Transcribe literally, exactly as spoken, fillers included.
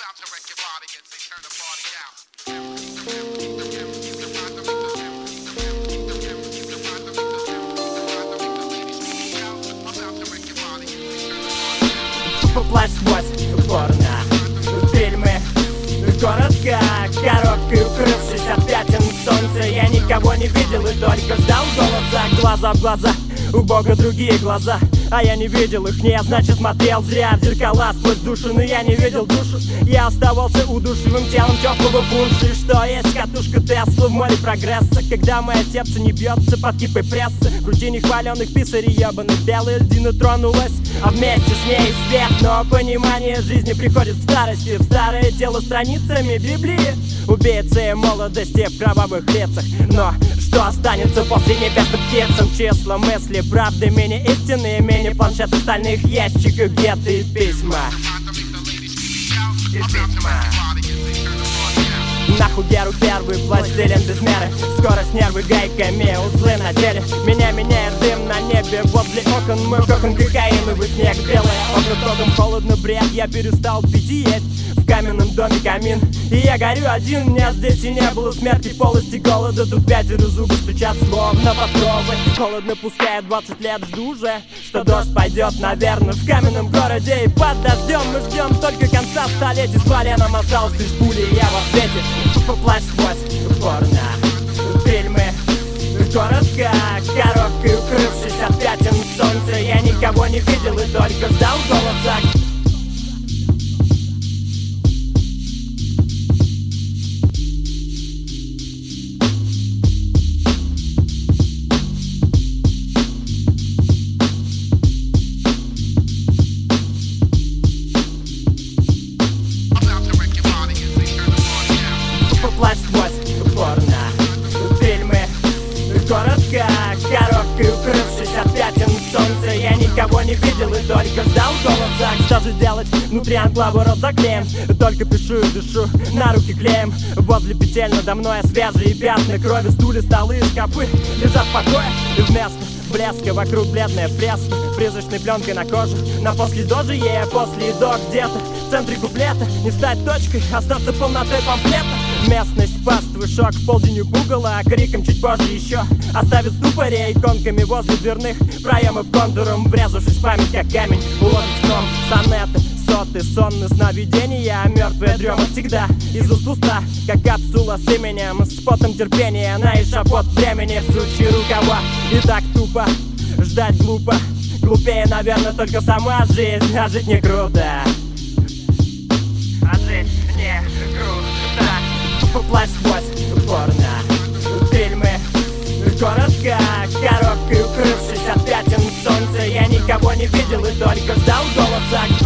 Поплачь сквозь порно фильмы, коротко, коробкой укрывшись от пятен солнца. Я никого не видел и только ждал голоса. Глаза в глаза, у Бога другие глаза, а я не видел их, не, значит смотрел зря в зеркала сквозь душу. Но я не видел душу, я оставался удушливым телом теплого пунша. И что есть катушка Тесла в море прогресса, когда мое сердце не бьется под кипой прессы. В рутине хваленных писарей ебаных белая льдина тронулась, а вместе с ней свет. Но понимание жизни приходит в старости, в старое тело страницами Библии. Убийцы молодости в кровавых лицах, но что останется после небесных птицам? Числа, мысли, правды, менее истины, менее планшеты стальных ящиков, где ты письма и письма. Нахуй геру первый, пластилин без меры, скорость нервы гайками, узлы на теле. Меня меняет дым на небе возле окон, мой кокон кокаиновый снег, белые окна током, холодно бред, я перестал пить и есть. В каменном доме камин, и я горю один. Меня здесь и не было смерти, полости голода. Тут пятеро зубы стучат словно подковы. Холодно, пускай двадцать лет жду уже, что дождь пойдет, наверное, в каменном городе. И под дождем мы ждем только конца столетий. С поленом осталось лишь пули, и я в ответе. Поплачь сквозь порно фильмы, коротко, коробкой укрывшись от пятен солнца. Я никого не видел и только ждал голоса. Поплачь сквозь порно фильмы, коротко, коробкой укрывшись от пятен солнца. Я никого не видел и только ждал голоса. Что же делать? Внутри анклава рот заклеен, только пишу и дышу, на руки клеем. Возле петель надо мной свежие пятна крови, стулья, столы и шкафы лежат в покое. И вместо блеска вокруг бледная фреска, призрачной пленкой на коже. На после дожи ей, а после до где-то в центре куплета. Не стать точкой, остаться полнотой памфлета. Местность паствы, шок в полдень угола, а криком чуть позже еще оставит ступоре иконками возле дверных проемов контуром, врезавшись в память как камень. Уложит сном сонеты, соты, сонные сновидения, а мертвая дрема всегда из уст уста, как капсула с именем, с потом терпения, она и шапот времени в сучьи рукава. И так тупо, ждать глупо, глупее, наверное, только сама жизнь, а жить не круто. А жить не круто. Поплачь сквозь порно фильмы, коротко, коробкой укрывшись от пятен солнца. Я никого не видел и только ждал голоса.